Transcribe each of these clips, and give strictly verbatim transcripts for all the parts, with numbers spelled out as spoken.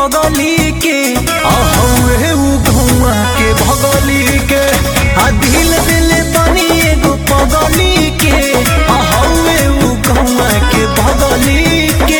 पगली के अहुए उ घुआ के भगली के आ दिल दिल बनी एगो पगली के अहुए उ घुआ के भगली के।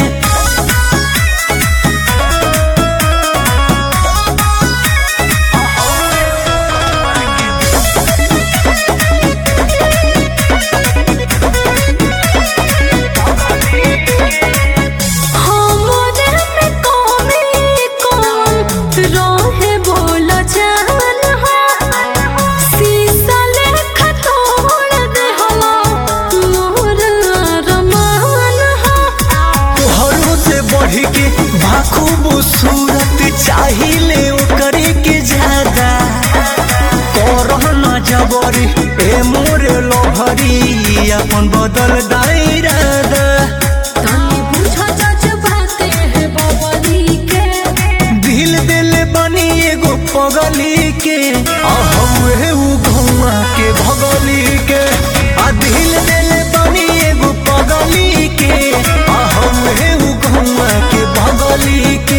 खूबसूरत चाहिए ओकरे के ज्यादा करना जबरी ए मोरे लोहरी अपन बदल दायरादा दिल दिल बनी एगो पगली के अहुए उ घुआ के भगली के आ दिल दिल बनी एगो पगली के अहुए उ घुआ के भगली के।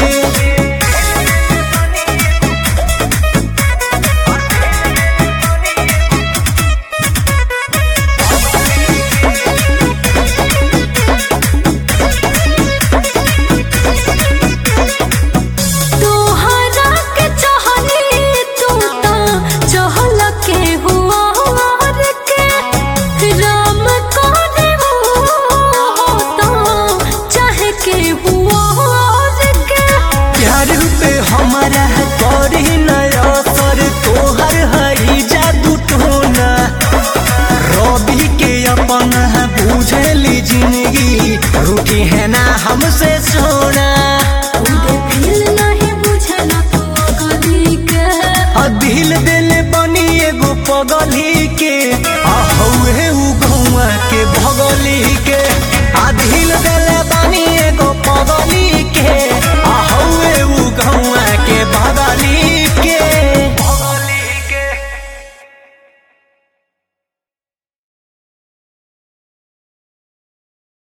हमारा करी नया सर तोहर हई जादू टोना रवि के अपन बुझली जिंदगी रूठी है ना हमसे सोना दिल दिल बनी एगो पगली के अहुए उ घुआ के भगली के आ